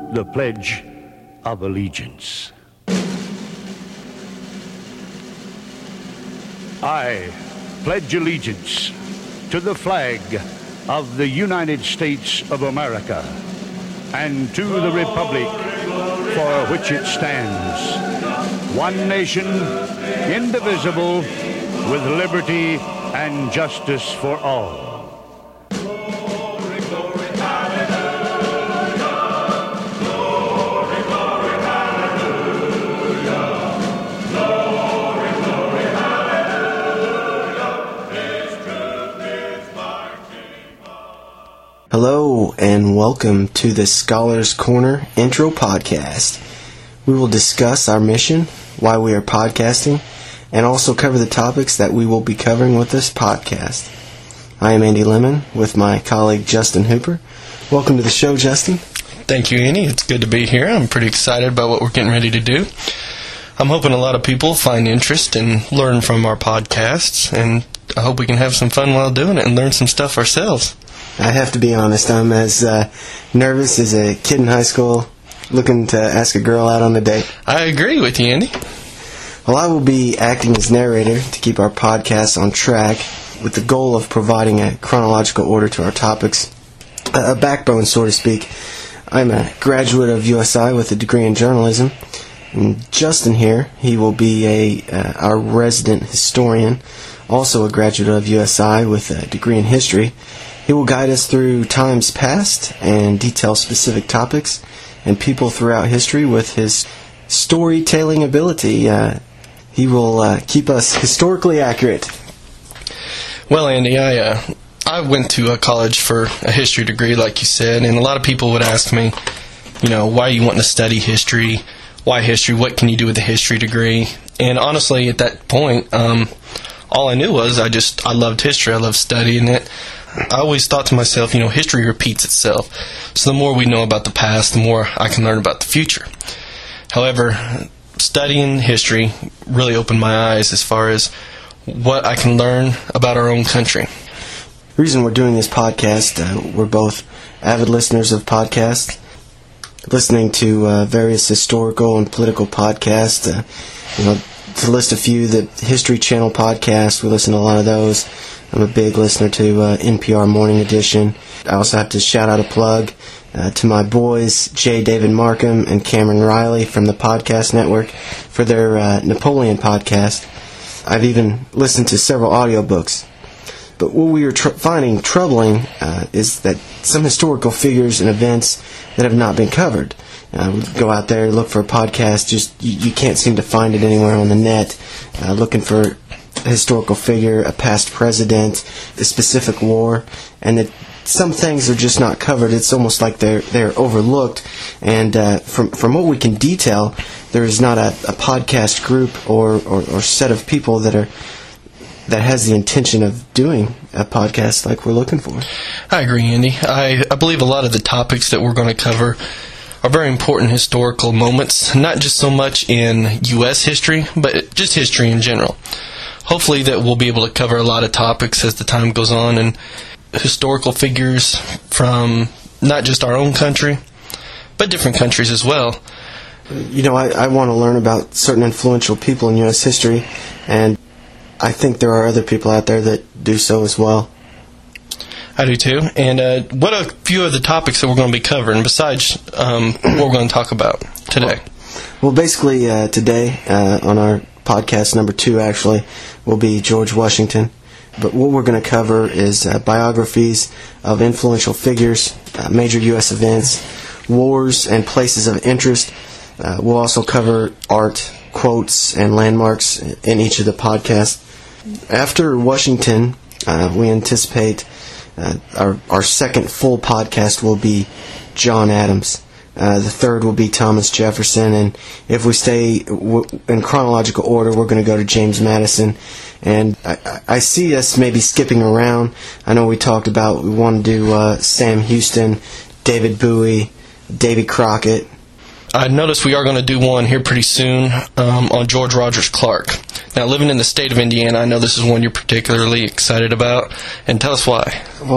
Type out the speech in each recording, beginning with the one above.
the Pledge of Allegiance. I pledge allegiance to the flag of the United States of America and to the republic for which it stands, one nation, indivisible, with liberty and justice for all. Hello and welcome to the Scholars Corner Intro Podcast. We will discuss our mission, why we are podcasting, and also cover the topics that we will be covering with this podcast. I am Andy Lemon with my colleague Justin Hooper. Welcome to the show, Justin. Thank you, Andy. It's good to be here. I'm pretty excited about what we're getting ready to do. I'm hoping a lot of people find interest and learn from our podcasts, and I hope we can have some fun while doing it and learn some stuff ourselves. I have to be honest, I'm as nervous as a kid in high school looking to ask a girl out on a date. I agree with you, Andy. Well, I will be acting as narrator to keep our podcast on track with the goal of providing a chronological order to our topics, a backbone, so to speak. I'm a graduate of USI with a degree in journalism. And Justin here, he will be our resident historian, also a graduate of USI with a degree in history. He will guide us through times past and detail specific topics and people throughout history with his storytelling ability. He will keep us historically accurate. Well, Andy, I went to college for a history degree, like you said, and a lot of people would ask me, why are you wanting to study history? Why history? What can you do with a history degree? And honestly, at that point, all I knew was I loved history. I loved studying it. I always thought to myself, history repeats itself. So the more we know about the past, the more I can learn about the future. However, studying history really opened my eyes as far as what I can learn about our own country. The reason we're doing this podcast, we're both avid listeners of podcasts, listening to various historical and political podcasts. To list a few, the History Channel podcast, we listen to a lot of those. I'm a big listener to NPR Morning Edition. I also have to shout out a plug to my boys, J. David Markham and Cameron Riley from the Podcast Network for their Napoleon podcast. I've even listened to several audiobooks. But what we were finding troubling is that some historical figures and events that have not been covered. We go out there, look for a podcast, just you can't seem to find it anywhere on the net. Looking for a historical figure, a past president, a specific war, and that some things are just not covered. It's almost like they're overlooked. And from what we can detail, there is not a podcast group or set of people that has the intention of doing a podcast like we're looking for. I agree, Andy. I believe a lot of the topics that we're going to cover are very important historical moments, not just so much in U.S. history, but just history in general. Hopefully that we'll be able to cover a lot of topics as the time goes on, and historical figures from not just our own country, but different countries as well. I want to learn about certain influential people in U.S. history, and I think there are other people out there that do so as well. I do too. And what are a few of the topics that we're going to be covering besides what we're going to talk about today? Well, basically today on our podcast number 2 actually will be George Washington. But what we're going to cover is biographies of influential figures, major U.S. events, wars, and places of interest. We'll also cover art, quotes, and landmarks in each of the podcasts. After Washington, we anticipate our second full podcast will be John Adams. The third will be Thomas Jefferson, and if we stay in chronological order, we're going to go to James Madison. And I see us maybe skipping around. I know we talked about we want to do Sam Houston, David Bowie, Davy Crockett. I noticed we are going to do one here pretty soon on George Rogers Clark. Now, living in the state of Indiana, I know this is one you're particularly excited about, and tell us why. Well,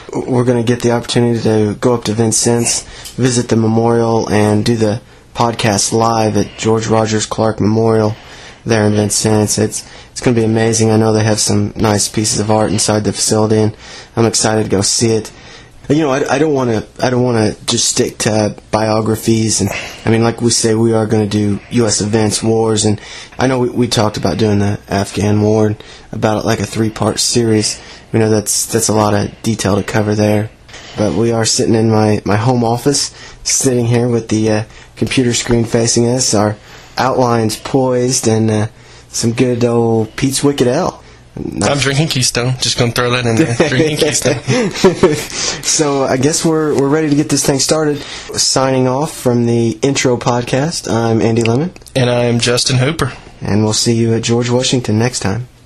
we're going to get the opportunity to go up to Vincennes, visit the memorial, and do the podcast live at George Rogers Clark Memorial there in Vincennes. It's going to be amazing. I know they have some nice pieces of art inside the facility, and I'm excited to go see it. You know, I don't want to just stick to biographies, and I mean, like we say, we are going to do U.S. events, wars, and I know we talked about doing the Afghan War, about like a 3-part series. We know that's a lot of detail to cover there, but we are sitting in my home office, sitting here with the computer screen facing us, our outlines poised, and some good old Pete's Wicked Ale. I'm drinking Keystone. Just going to throw that in there. Drinking Keystone. So I guess we're ready to get this thing started. Signing off from the Intro Podcast, I'm Andy Lemon. And I'm Justin Hooper. And we'll see you at George Washington next time.